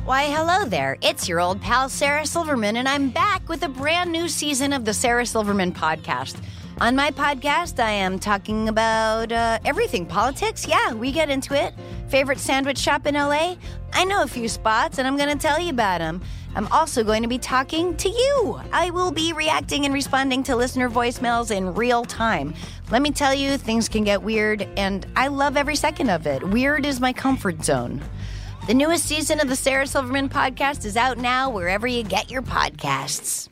Why, hello there. It's your old pal, Sarah Silverman, and I'm back with a brand new season of the Sarah Silverman podcast. On my podcast, I am talking about everything. Politics, yeah, we get into it. Favorite sandwich shop in LA? I know a few spots, and I'm going to tell you about them. I'm also going to be talking to you. I will be reacting and responding to listener voicemails in real time. Let me tell you, things can get weird, and I love every second of it. Weird is my comfort zone. The newest season of the Sarah Silverman podcast is out now wherever you get your podcasts.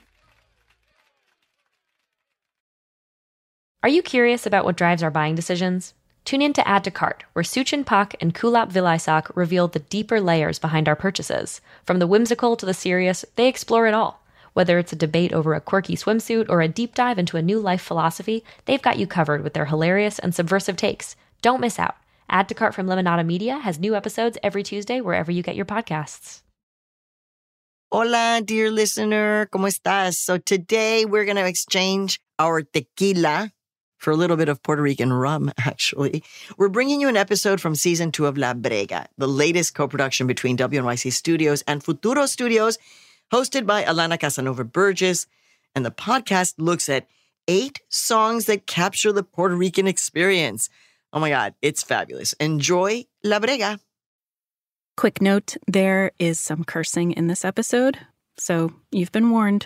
Are you curious about what drives our buying decisions? Tune in to Add to Cart, where Suchin Pak and Kulap Vilaysack reveal the deeper layers behind our purchases. From the whimsical to the serious, they explore it all. Whether it's a debate over a quirky swimsuit or a deep dive into a new life philosophy, they've got you covered with their hilarious and subversive takes. Don't miss out. Add to Cart from Lemonada Media has new episodes every Tuesday wherever you get your podcasts. Hola, dear listener. ¿Cómo estás? So today we're going to exchange our tequila for a little bit of Puerto Rican rum, actually. We're bringing you an episode from Season 2 of La Brega, the latest co-production between WNYC Studios and Futuro Studios, hosted by Alana Casanova Burgess. And the podcast looks at 8 songs that capture the Puerto Rican experience. Oh my God, it's fabulous. Enjoy La Brega. Quick note, there is some cursing in this episode, so you've been warned.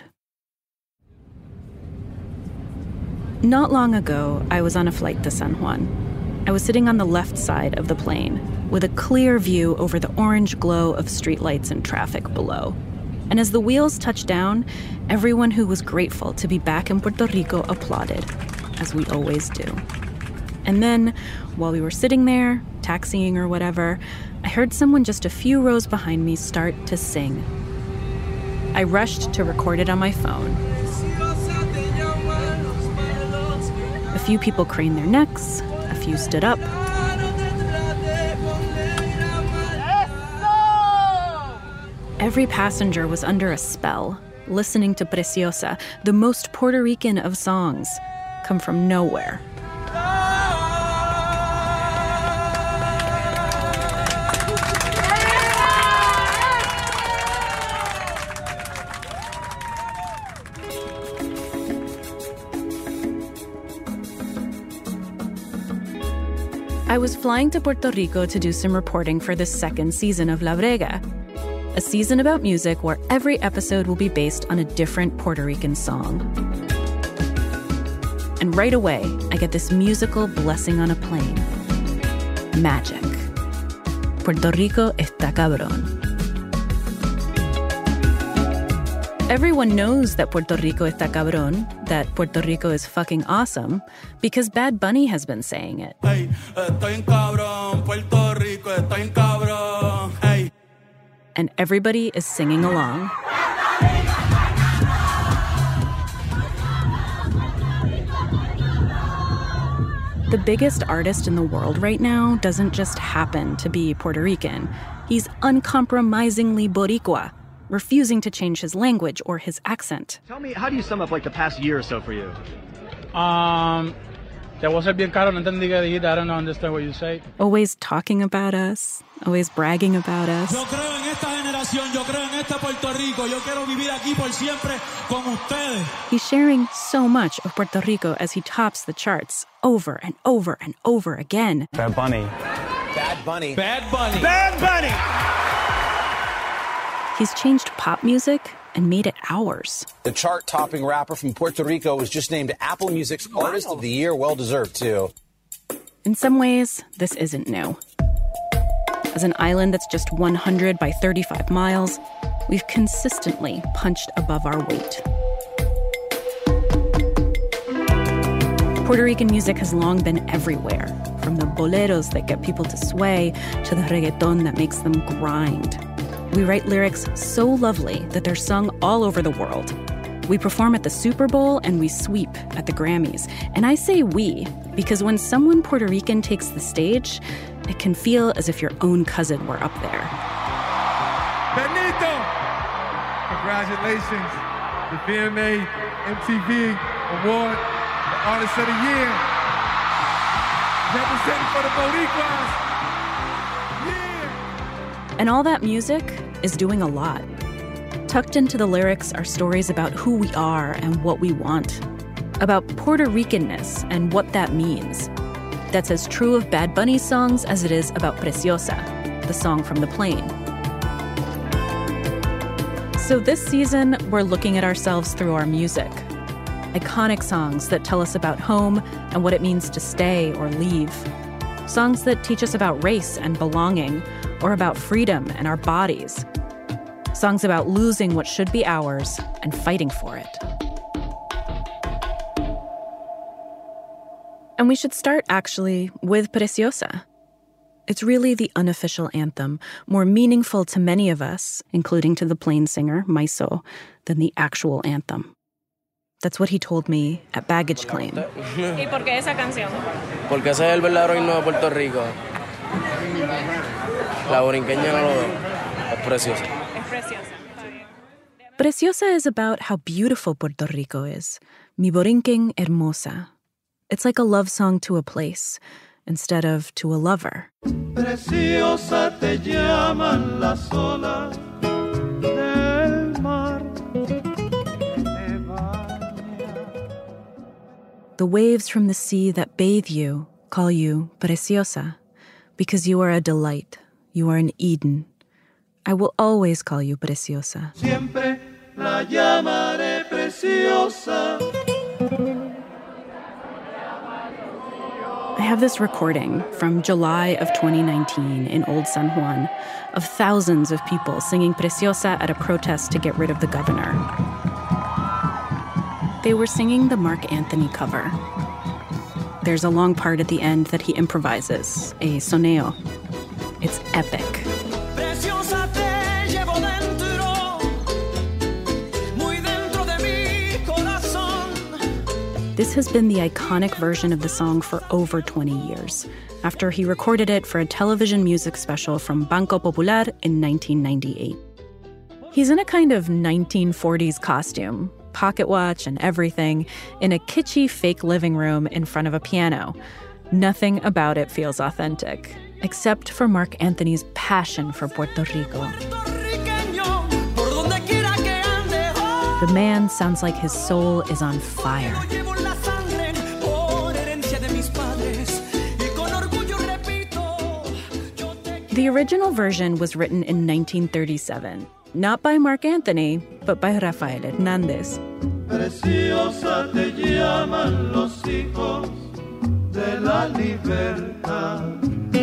Not long ago, I was on a flight to San Juan. I was sitting on the left side of the plane with a clear view over the orange glow of streetlights and traffic below. And as the wheels touched down, everyone who was grateful to be back in Puerto Rico applauded, as we always do. And then, while we were sitting there, taxiing or whatever, I heard someone just a few rows behind me start to sing. I rushed to record it on my phone. A few people craned their necks, a few stood up. Every passenger was under a spell, listening to Preciosa, the most Puerto Rican of songs, come from nowhere. I was flying to Puerto Rico to do some reporting for the second season of La Brega, a season about music where every episode will be based on a different Puerto Rican song. And right away, I get this musical blessing on a plane. Magic. Puerto Rico está cabrón. Everyone knows that Puerto Rico está cabrón, that Puerto Rico is fucking awesome, because Bad Bunny has been saying it. Hey, estoy en cabrón, Puerto Rico, estoy en cabrón, hey. And everybody is singing along. The biggest artist in the world right now doesn't just happen to be Puerto Rican. He's uncompromisingly Boricua, refusing to change his language or his accent. Tell me, how do you sum up like the past year or so for you? Te voy a ser bien caro, no entendí qué dijiste, I don't understand what you say. Always talking about us, always bragging about us. Yo creo en esta generación, yo creo en este Puerto Rico, yo quiero vivir aquí por siempre con ustedes. He's sharing so much of Puerto Rico as he tops the charts over and over and over again. Bad Bunny. Bad Bunny. Bad Bunny. Bad Bunny. He's changed pop music and made it ours. The chart-topping rapper from Puerto Rico was just named Apple Music's Artist of the Year. Well-deserved, too. In some ways, this isn't new. As an island that's just 100 by 35 miles, we've consistently punched above our weight. Puerto Rican music has long been everywhere, from the boleros that get people to sway to the reggaeton that makes them grind. We write lyrics so lovely that they're sung all over the world. We perform at the Super Bowl and we sweep at the Grammys. And I say we because when someone Puerto Rican takes the stage, it can feel as if your own cousin were up there. Benito! Congratulations. The VMA MTV Award for Artist of the Year. Representing for the Boricuas. And all that music is doing a lot. Tucked into the lyrics are stories about who we are and what we want, about Puerto Ricanness and what that means. That's as true of Bad Bunny's songs as it is about Preciosa, the song from the plane. So this season, we're looking at ourselves through our music. Iconic songs that tell us about home and what it means to stay or leave. Songs that teach us about race and belonging, or about freedom and our bodies. Songs about losing what should be ours and fighting for it. And we should start, actually, with Preciosa. It's really the unofficial anthem, more meaningful to many of us, including to the plane singer, Maiso, than the actual anthem. That's what he told me at baggage claim. ¿Y por qué esa canción? Porque ese es el verdadero himno de Puerto Rico. La borinqueña no lo ve. Es preciosa. Es preciosa. Preciosa is about how beautiful Puerto Rico is. Mi borinquen hermosa. It's like a love song to a place, instead of to a lover. Preciosa te llaman las olas del mar. The waves from the sea that bathe you call you Preciosa, because you are a delight. You are an Eden. I will always call you Preciosa. Siempre la llamaré Preciosa. I have this recording from July of 2019 in Old San Juan of thousands of people singing Preciosa at a protest to get rid of the governor. They were singing the Marc Anthony cover. There's a long part at the end that he improvises, a soneo. It's epic. Preciosa te llevo dentro, muy dentro de mi corazón. This has been the iconic version of the song for over 20 years, after he recorded it for a television music special from Banco Popular in 1998. He's in a kind of 1940s costume, pocket watch and everything, in a kitschy fake living room in front of a piano. Nothing about it feels authentic, except for Marc Anthony's passion for Puerto Rico. The man sounds like his soul is on fire. The original version was written in 1937, not by Marc Anthony, but by Rafael Hernandez. Preciosa te llaman los hijos de la libertad.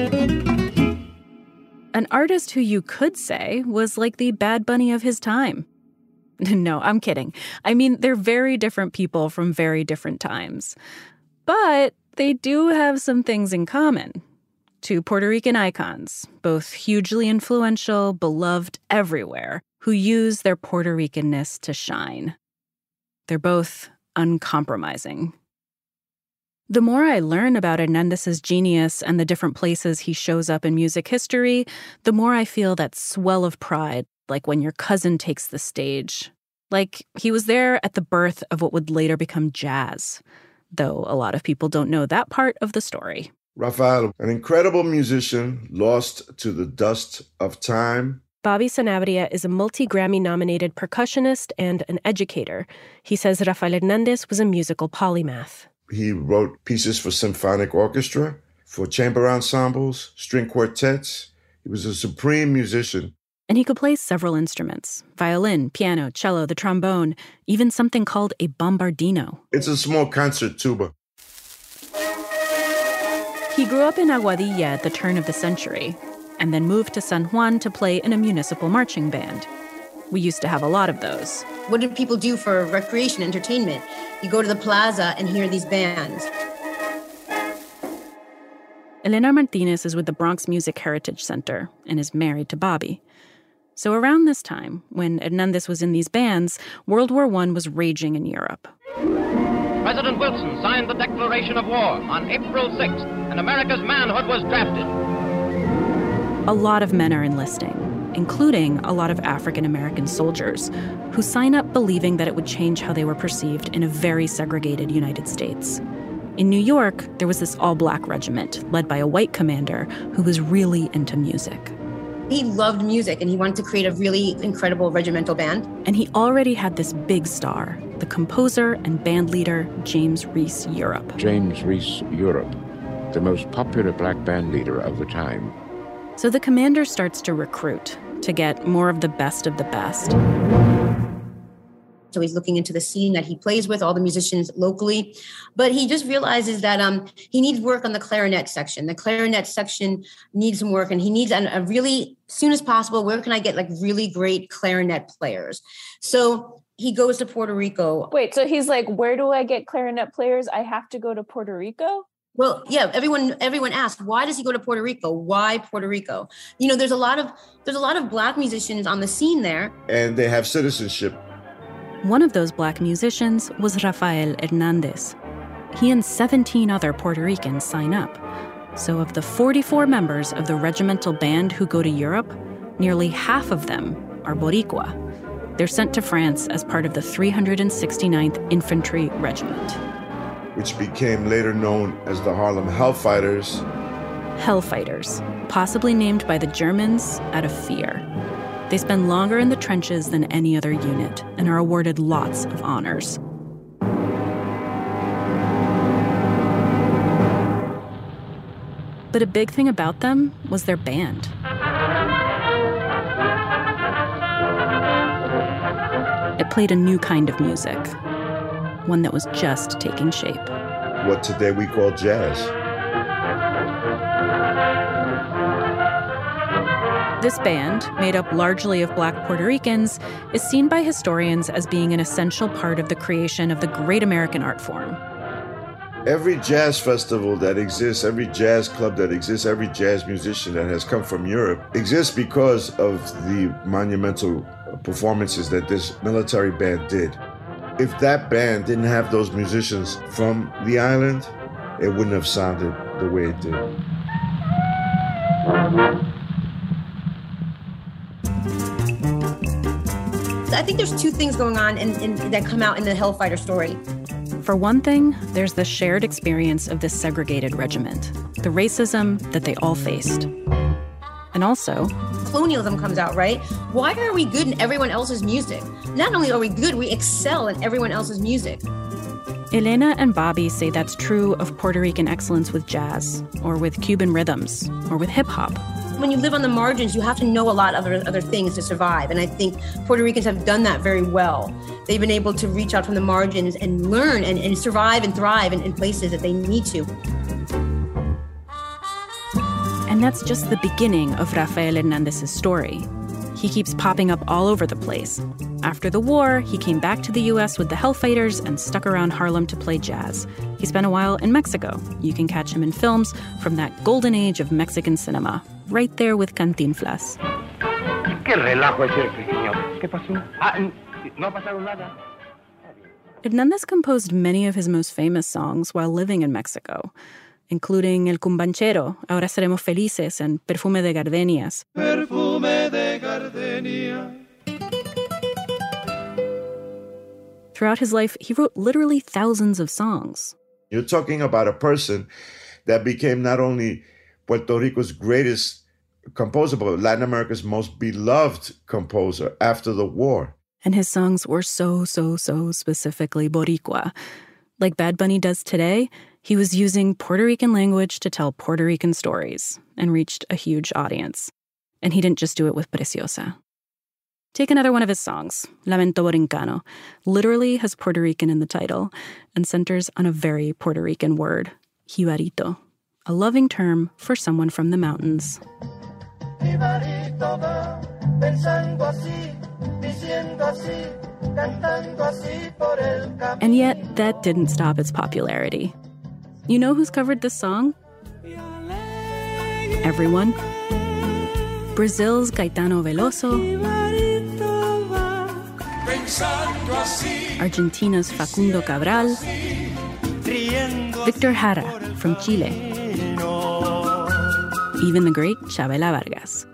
An artist who you could say was like the Bad Bunny of his time. No, I'm kidding. I mean, they're very different people from very different times. But they do have some things in common. Two Puerto Rican icons, both hugely influential, beloved everywhere, who use their Puerto Ricanness to shine. They're both uncompromising. The more I learn about Hernandez's genius and the different places he shows up in music history, the more I feel that swell of pride, like when your cousin takes the stage. Like he was there at the birth of what would later become jazz, though a lot of people don't know that part of the story. Rafael, an incredible musician, lost to the dust of time. Bobby Sanabria is a multi-Grammy-nominated percussionist and an educator. He says Rafael Hernandez was a musical polymath. He wrote pieces for symphonic orchestra, for chamber ensembles, string quartets. He was a supreme musician. And he could play several instruments: violin, piano, cello, the trombone, even something called a bombardino. It's a small concert tuba. He grew up in Aguadilla at the turn of the century, and then moved to San Juan to play in a municipal marching band. We used to have a lot of those. What did people do for recreation, entertainment? You go to the plaza and hear these bands. Elena Martinez is with the Bronx Music Heritage Center and is married to Bobby. So around this time, when Hernandez was in these bands, World War I was raging in Europe. President Wilson signed the Declaration of War on April 6th, and America's manhood was drafted. A lot of men are enlisting, including a lot of African-American soldiers, who sign up believing that it would change how they were perceived in a very segregated United States. In New York, there was this all-black regiment led by a white commander who was really into music. He loved music and he wanted to create a really incredible regimental band. And he already had this big star, the composer and band leader, James Reese Europe. James Reese Europe, the most popular black band leader of the time. So the commander starts to recruit to get more of the best of the best. So he's looking into the scene that he plays with, all the musicians locally. But he just realizes that he needs work on the clarinet section. The clarinet section needs some work, and he needs a really, as soon as possible, where can I get like really great clarinet players? So he goes to Puerto Rico. Wait, so he's like, where do I get clarinet players? I have to go to Puerto Rico? Well, yeah, everyone asks, why does he go to Puerto Rico? Why Puerto Rico? You know, there's a lot of black musicians on the scene there. And they have citizenship. One of those black musicians was Rafael Hernandez. He and 17 other Puerto Ricans sign up. So of the 44 members of the regimental band who go to Europe, nearly half of them are Boricua. They're sent to France as part of the 369th Infantry Regiment, which became later known as the Harlem Hellfighters. Hellfighters, possibly named by the Germans out of fear. They spend longer in the trenches than any other unit and are awarded lots of honors. But a big thing about them was their band. It played a new kind of music, one that was just taking shape. What today we call jazz. This band, made up largely of black Puerto Ricans, is seen by historians as being an essential part of the creation of the great American art form. Every jazz festival that exists, every jazz club that exists, every jazz musician that has come from Europe exists because of the monumental performances that this military band did. If that band didn't have those musicians from the island, it wouldn't have sounded the way it did. I think there's two things going on that come out in the Hellfighter story. For one thing, there's the shared experience of this segregated regiment, the racism that they all faced. And also, colonialism comes out, right? Why are we good in everyone else's music? Not only are we good, we excel in everyone else's music. Elena and Bobby say that's true of Puerto Rican excellence with jazz, or with Cuban rhythms, or with hip-hop. When you live on the margins, you have to know a lot of other things to survive. And I think Puerto Ricans have done that very well. They've been able to reach out from the margins and learn and survive and thrive in places that they need to. And that's just the beginning of Rafael Hernandez's story. He keeps popping up all over the place. After the war, he came back to the U.S. with the Hellfighters and stuck around Harlem to play jazz. He spent a while in Mexico. You can catch him in films from that golden age of Mexican cinema, right there with Cantinflas. ¿Qué relajo es ese, señor? ¿Qué pasó? No pasaron nada. Hernandez composed many of his most famous songs while living in Mexico, including El Cumbanchero, Ahora Seremos Felices, and Perfume de Gardenias. Perfume de gardenia. Throughout his life, he wrote literally thousands of songs. You're talking about a person that became not only Puerto Rico's greatest composer, but Latin America's most beloved composer after the war. And his songs were so specifically Boricua. Like Bad Bunny does today, he was using Puerto Rican language to tell Puerto Rican stories and reached a huge audience. And he didn't just do it with Preciosa. Take another one of his songs, Lamento Borincano, literally has Puerto Rican in the title and centers on a very Puerto Rican word, jibarito, a loving term for someone from the mountains. And yet, that didn't stop its popularity. You know who's covered this song? Everyone. Brazil's Caetano Veloso, Argentina's Facundo Cabral, Victor Jara from Chile, even the great Chabela Vargas.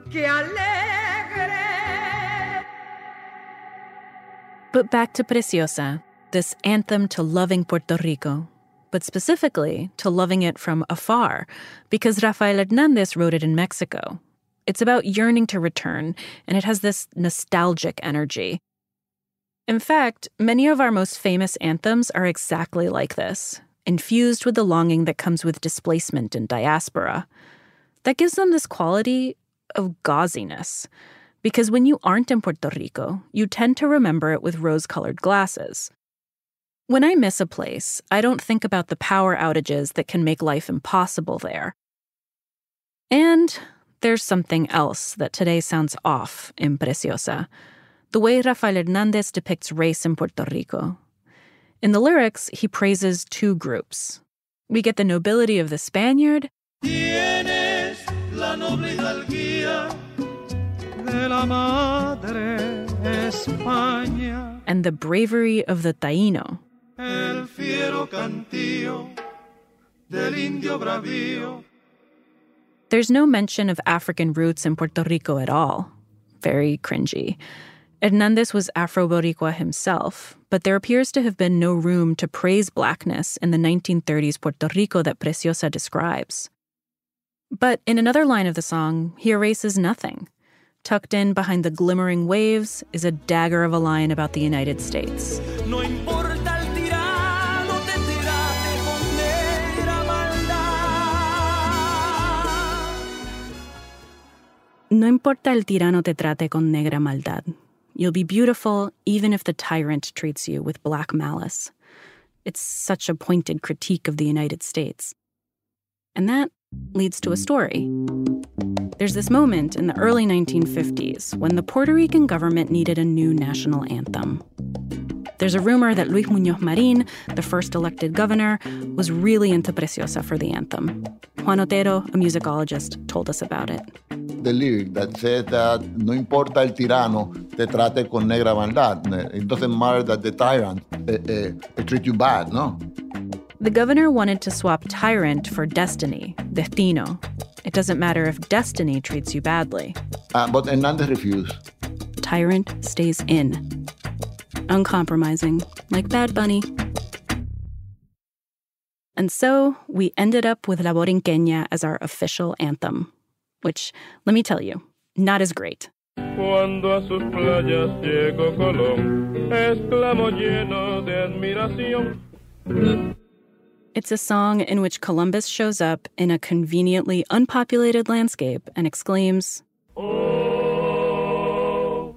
But back to Preciosa, this anthem to loving Puerto Rico, but specifically to loving it from afar, because Rafael Hernandez wrote it in Mexico. It's about yearning to return, and it has this nostalgic energy. In fact, many of our most famous anthems are exactly like this, infused with the longing that comes with displacement and diaspora. That gives them this quality of gauziness, because when you aren't in Puerto Rico, you tend to remember it with rose-colored glasses. When I miss a place, I don't think about the power outages that can make life impossible there. And there's something else that today sounds off in Preciosa, the way Rafael Hernandez depicts race in Puerto Rico. In the lyrics, he praises two groups. We get the nobility of the Spaniard Tienes la noble hidalguía de la madre España, and the bravery of the Taíno. el fiero cantillo del indio bravío. There's no mention of African roots in Puerto Rico at all. Very cringy. Hernandez was Afro-Boricua himself, but there appears to have been no room to praise Blackness in the 1930s Puerto Rico that Preciosa describes. But in another line of the song, he erases nothing. Tucked in behind the glimmering waves is a dagger of a line about the United States. No importa el tirano, te tiraste con negra maldad. No importa el tirano te trate con negra maldad. You'll be beautiful even if the tyrant treats you with black malice. It's such a pointed critique of the United States. And that leads to a story. There's this moment in the early 1950s when the Puerto Rican government needed a new national anthem. There's a rumor that Luis Muñoz Marin, the first elected governor, was really into Preciosa for the anthem. Juan Otero, a musicologist, told us about it. The lyric that says that no importa el tirano, te trate con negra maldad. It doesn't matter that the tyrant treat you bad, no? The governor wanted to swap tyrant for destiny, destino. It doesn't matter if destiny treats you badly. But Hernandez refused. Tyrant stays in. Uncompromising, like Bad Bunny. And so we ended up with La Borinqueña as our official anthem, which, let me tell you, not as great. Cuando a sus playas llegó Colón, exclamó lleno de admiración. It's a song in which Columbus shows up in a conveniently unpopulated landscape and exclaims, Oh,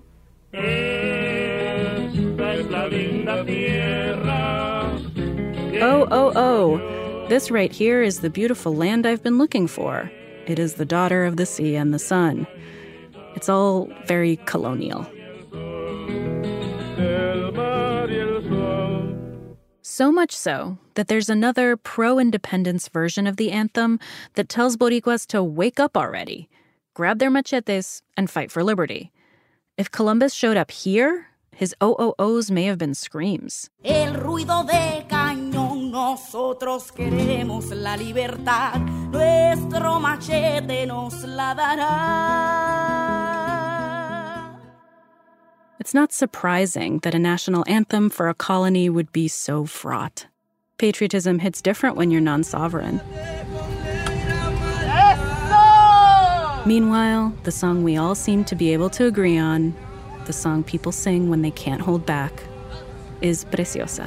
esta es la linda tierra. Oh, oh, oh, this right here is the beautiful land I've been looking for. It is the daughter of the sea and the sun. It's all very colonial. So much so that there's another pro-independence version of the anthem that tells Boricuas to wake up already, grab their machetes, and fight for liberty. If Columbus showed up here, his OOOs may have been screams. El ruido de cañón, nosotros queremos la libertad, nuestro machete nos la dará. It's not surprising that a national anthem for a colony would be so fraught. Patriotism hits different when you're non-sovereign. Meanwhile, the song we all seem to be able to agree on, the song people sing when they can't hold back, is Preciosa.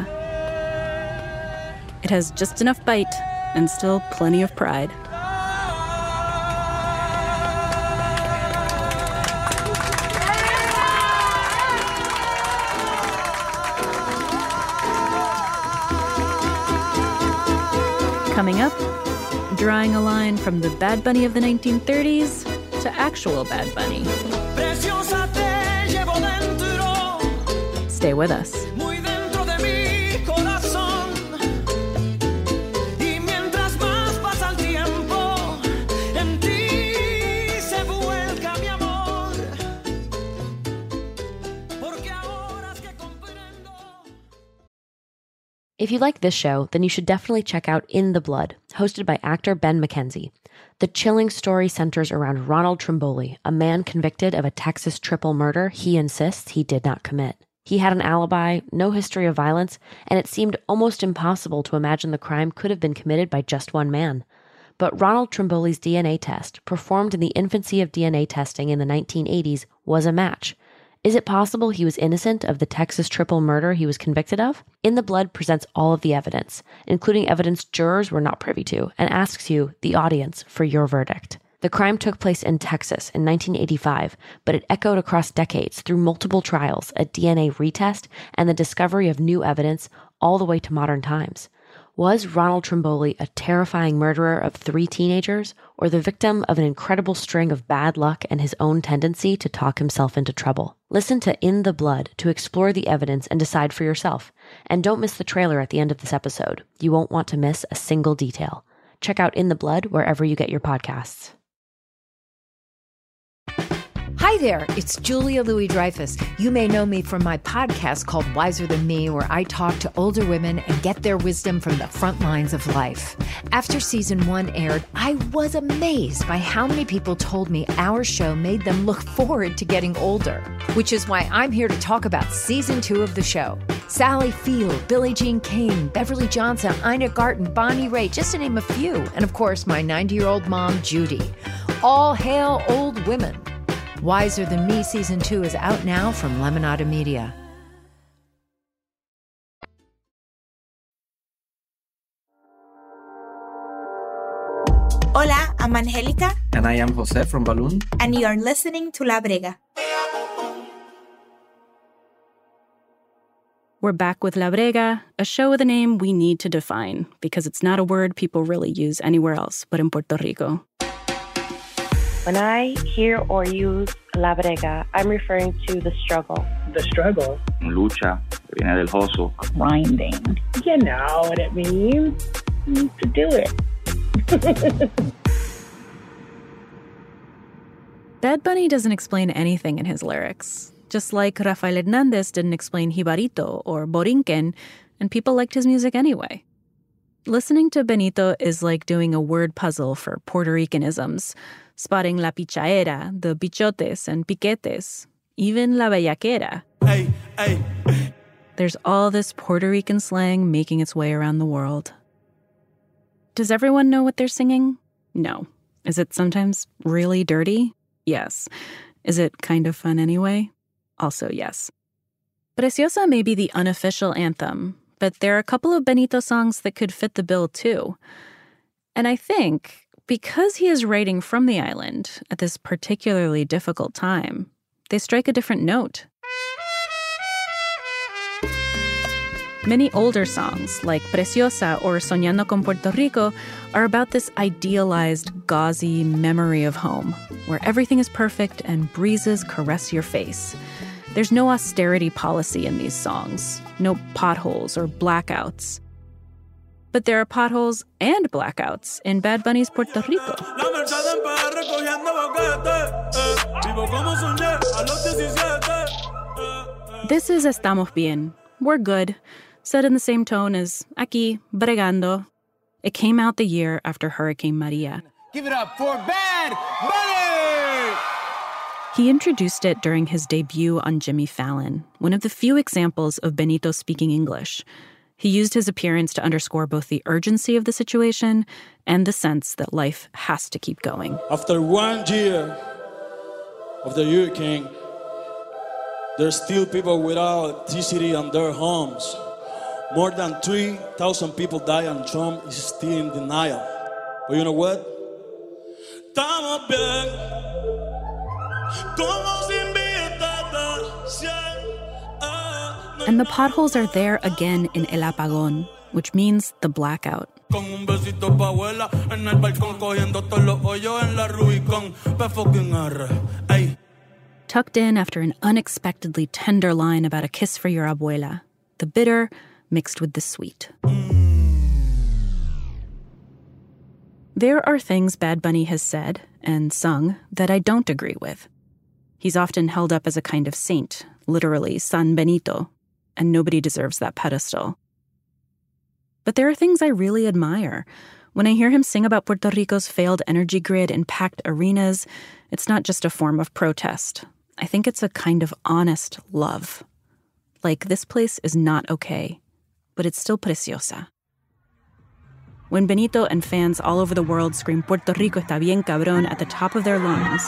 It has just enough bite and still plenty of pride. Coming up, drawing a line from the Bad Bunny of the 1930s to actual Bad Bunny. Stay with us. If you like this show, then you should definitely check out In the Blood, hosted by actor Ben McKenzie. The chilling story centers around Ronald Trimboli, a man convicted of a Texas triple murder he insists he did not commit. He had an alibi, no history of violence, and it seemed almost impossible to imagine the crime could have been committed by just one man. But Ronald Trimboli's DNA test, performed in the infancy of DNA testing in the 1980s, was a match. Is it possible he was innocent of the Texas triple murder he was convicted of? In the Blood presents all of the evidence, including evidence jurors were not privy to, and asks you, the audience, for your verdict. The crime took place in Texas in 1985, but it echoed across decades through multiple trials, a DNA retest, and the discovery of new evidence all the way to modern times. Was Ronald Trimboli a terrifying murderer of 3 teenagers, or the victim of an incredible string of bad luck and his own tendency to talk himself into trouble? Listen to In the Blood to explore the evidence and decide for yourself. And don't miss the trailer at the end of this episode. You won't want to miss a single detail. Check out In the Blood wherever you get your podcasts. Hi there, it's Julia Louis-Dreyfus. You may know me from my podcast called Wiser Than Me, where I talk to older women and get their wisdom from the front lines of life. After season 1 aired, I was amazed by how many people told me our show made them look forward to getting older, which is why I'm here to talk about season 2 of the show. Sally Field, Billie Jean King, Beverly Johnson, Ina Garten, Bonnie Raitt, just to name a few. And of course, my 90-year-old mom, Judy. All hail old women. Wiser Than Me Season 2 is out now from Lemonada Media. Hola, I'm Angelica. And I am Jose from Balloon. And you are listening to La Brega. We're back with La Brega, a show with a name we need to define because it's not a word people really use anywhere else but in Puerto Rico. When I hear or use La Brega, I'm referring to the struggle. The struggle? Lucha, viene del hustle. Grinding. You know what it means. You need to do it. Bad Bunny doesn't explain anything in his lyrics, just like Rafael Hernandez didn't explain Jibarito or Borinquen, and people liked his music anyway. Listening to Benito is like doing a word puzzle for Puerto Ricanisms, spotting la pichaera, the bichotes and piquetes, even la bellaquera. Hey, hey. There's all this Puerto Rican slang making its way around the world. Does everyone know what they're singing? No. Is it sometimes really dirty? Yes. Is it kind of fun anyway? Also yes. Preciosa may be the unofficial anthem, but there are a couple of Benito songs that could fit the bill too. And I think because he is writing from the island at this particularly difficult time, they strike a different note. Many older songs, like Preciosa or Soñando con Puerto Rico, are about this idealized, gauzy memory of home, where everything is perfect and breezes caress your face. There's no austerity policy in these songs, no potholes or blackouts. But there are potholes and blackouts in Bad Bunny's Puerto Rico. This is Estamos Bien, We're Good, said in the same tone as Aquí, Bregando. It came out the year after Hurricane Maria. Give it up for Bad Bunny! He introduced it during his debut on Jimmy Fallon, one of the few examples of Benito speaking English. He used his appearance to underscore both the urgency of the situation and the sense that life has to keep going. After 1 year of the hurricane, there's still people without electricity in their homes. More than 3,000 people died and Trump is still in denial. But you know what? Estamos bien. Como si And the potholes are there again in El Apagón, which means the blackout. Tucked in after an unexpectedly tender line about a kiss for your abuela, the bitter mixed with the sweet. There are things Bad Bunny has said and sung that I don't agree with. He's often held up as a kind of saint, literally San Benito, and nobody deserves that pedestal. But there are things I really admire. When I hear him sing about Puerto Rico's failed energy grid in packed arenas, it's not just a form of protest. I think it's a kind of honest love. Like, this place is not okay, but it's still preciosa. when Benito and fans all over the world scream Puerto Rico está bien cabrón at the top of their lungs,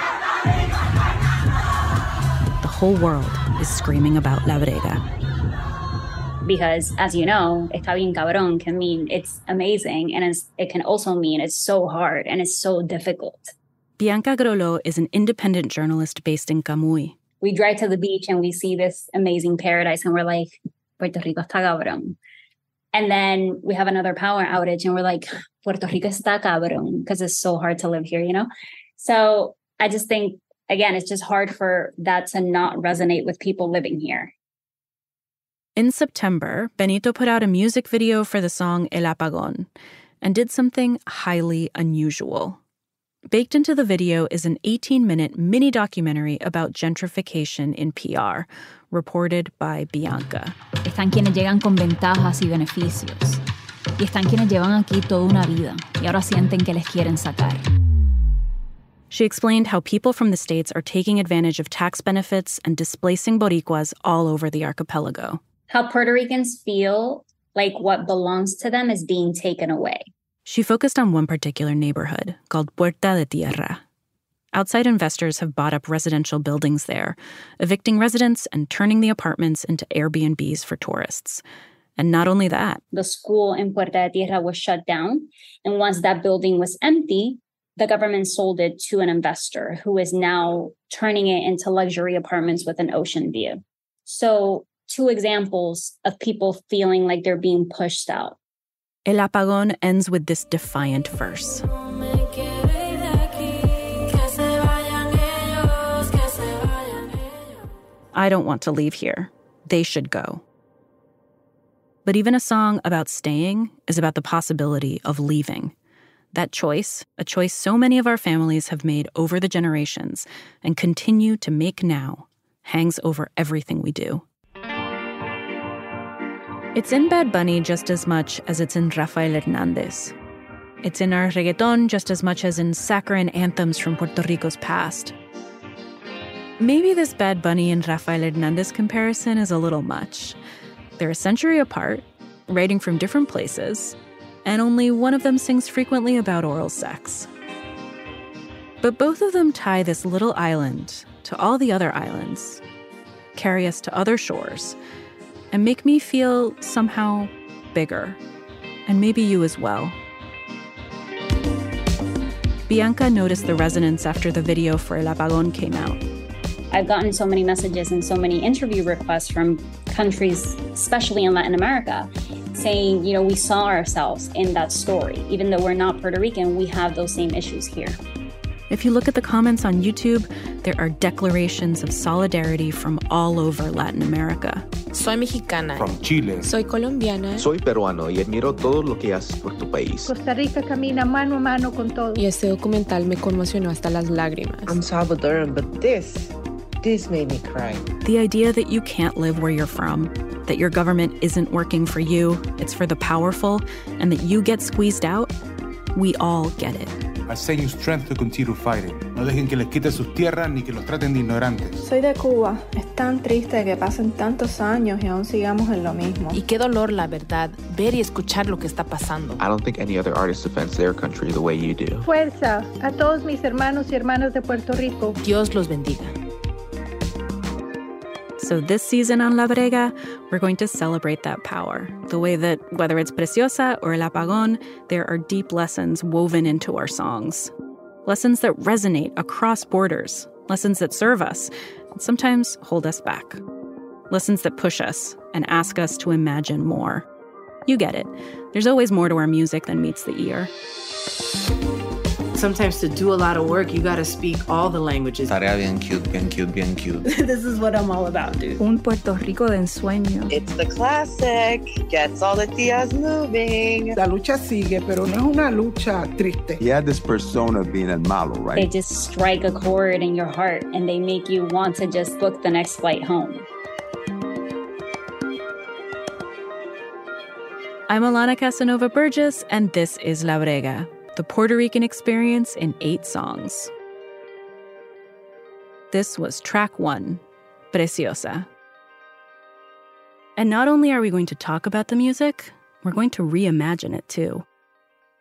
the whole world is screaming about La Brega. Because, as you know, está bien cabrón can mean it's amazing, and it can also mean it's so hard and it's so difficult. Bianca Grollo is an independent journalist based in Camuy. We drive to the beach and we see this amazing paradise and we're like, Puerto Rico está cabrón. And then we have another power outage and we're like, Puerto Rico está cabrón, because it's so hard to live here, you know? So I just think, again, it's just hard for that to not resonate with people living here. In September, Benito put out a music video for the song El Apagón and did something highly unusual. Baked into the video is an 18-minute mini-documentary about gentrification in PR, reported by Bianca. Están quienes llegan con ventajas y beneficios. Y están quienes llevan aquí toda una vida y ahora sienten que les quieren sacar. She explained how people from the States are taking advantage of tax benefits and displacing Boricuas all over the archipelago. How Puerto Ricans feel like what belongs to them is being taken away. She focused on one particular neighborhood called Puerta de Tierra. Outside investors have bought up residential buildings there, evicting residents and turning the apartments into Airbnbs for tourists. And not only that. The school in Puerta de Tierra was shut down, and once that building was empty, the government sold it to an investor who is now turning it into luxury apartments with an ocean view. So 2 examples of people feeling like they're being pushed out. El Apagón ends with this defiant verse. I don't want to leave here. They should go. But even a song about staying is about the possibility of leaving. That choice, a choice so many of our families have made over the generations and continue to make now, hangs over everything we do. It's in Bad Bunny just as much as it's in Rafael Hernandez. It's in our reggaeton just as much as in saccharine anthems from Puerto Rico's past. Maybe this Bad Bunny and Rafael Hernandez comparison is a little much. They're a century apart, writing from different places, and only one of them sings frequently about oral sex. But both of them tie this little island to all the other islands, carry us to other shores, and make me feel somehow bigger. And maybe you as well. Bianca noticed the resonance after the video for El Apagón came out. I've gotten so many messages and so many interview requests from countries, especially in Latin America, saying, you know, we saw ourselves in that story. Even though we're not Puerto Rican, we have those same issues here. If you look at the comments on YouTube, there are declarations of solidarity from all over Latin America. Soy mexicana. From Chile. Soy colombiana. Soy peruano y admiro todo lo que haces por tu país. Costa Rica camina mano a mano con todos. Y este documental me conmocionó hasta las lágrimas. I'm Salvadoran, but this made me cry. The idea that you can't live where you're from, that your government isn't working for you, it's for the powerful, and that you get squeezed out, we all get it. I send you strength to continue fighting. No dejen que les quiten sus tierras ni que los traten de ignorantes. Soy de Cuba. Es tan triste que pasen tantos años y aún sigamos en lo mismo. Y qué dolor, la verdad, ver y escuchar lo que está pasando. I don't think any other artist defends their country the way you do. Fuerza a todos mis hermanos y hermanas de Puerto Rico. Dios los bendiga. So this season on La Brega, we're going to celebrate that power. The way that, whether it's Preciosa or El Apagón, there are deep lessons woven into our songs. Lessons that resonate across borders. Lessons that serve us, and sometimes hold us back. Lessons that push us and ask us to imagine more. You get it. There's always more to our music than meets the ear. Sometimes to do a lot of work, you gotta speak all the languages. Tarea bien cute, bien cute, bien cute. This is what I'm all about, dude. Un Puerto Rico de ensueño. It's the classic. Gets all the tias moving. La lucha sigue, pero no es una lucha triste. He had this persona of being el malo, right? They just strike a chord in your heart and they make you want to just book the next flight home. I'm Alana Casanova Burgess, and this is La Brega, the Puerto Rican experience in 8 songs. This was track 1, Preciosa. And not only are we going to talk about the music, we're going to reimagine it too.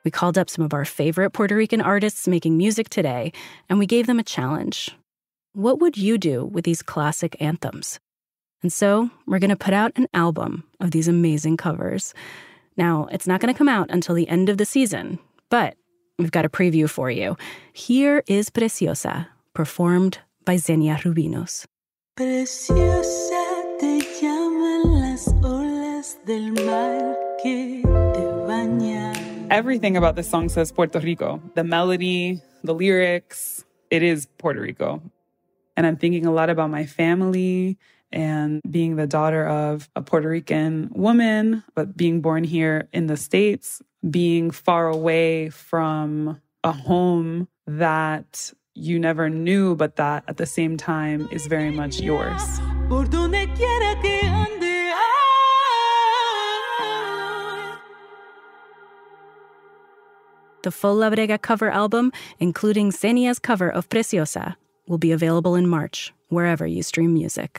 We called up some of our favorite Puerto Rican artists making music today, and we gave them a challenge. What would you do with these classic anthems? And so we're going to put out an album of these amazing covers. Now, it's not going to come out until the end of the season, but we've got a preview for you. Here is Preciosa, performed by Xenia Rubinos. Preciosa te llaman las olas del mar que te bañan. Everything about this song says Puerto Rico. The melody, the lyrics, it is Puerto Rico. And I'm thinking a lot about my family and being the daughter of a Puerto Rican woman, but being born here in the States, being far away from a home that you never knew, but that at the same time is very much yours. The full La Brega cover album, including Xenia's cover of Preciosa, will be available in March, wherever you stream music.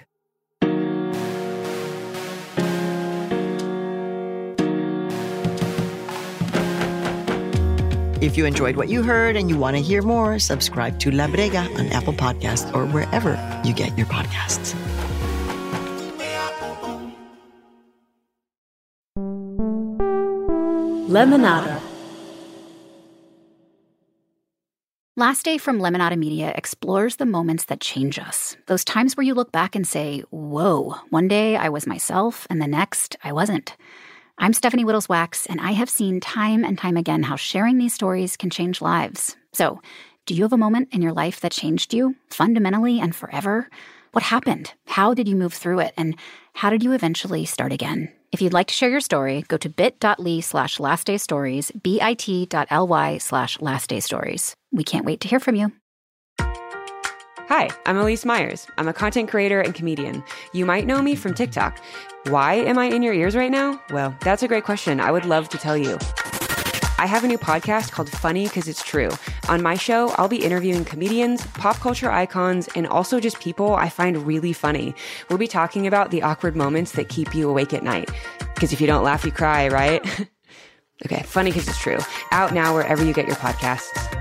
If you enjoyed what you heard and you want to hear more, subscribe to La Brega on Apple Podcasts or wherever you get your podcasts. Lemonada. Last Day from Lemonada Media explores the moments that change us. Those times where you look back and say, whoa, one day I was myself and the next I wasn't. I'm Stephanie Whittleswax, and I have seen time and time again how sharing these stories can change lives. So, do you have a moment in your life that changed you, fundamentally and forever? What happened? How did you move through it? And how did you eventually start again? If you'd like to share your story, go to bit.ly/lastdaystories, bit.ly/lastdaystories. We can't wait to hear from you. Hi, I'm Elise Myers. I'm a content creator and comedian. You might know me from TikTok. Why am I in your ears right now? Well, that's a great question. I would love to tell you. I have a new podcast called Funny 'Cause It's True. On my show, I'll be interviewing comedians, pop culture icons, and also just people I find really funny. We'll be talking about the awkward moments that keep you awake at night. Because if you don't laugh, you cry, right? Okay, Funny 'Cause It's True. Out now wherever you get your podcasts.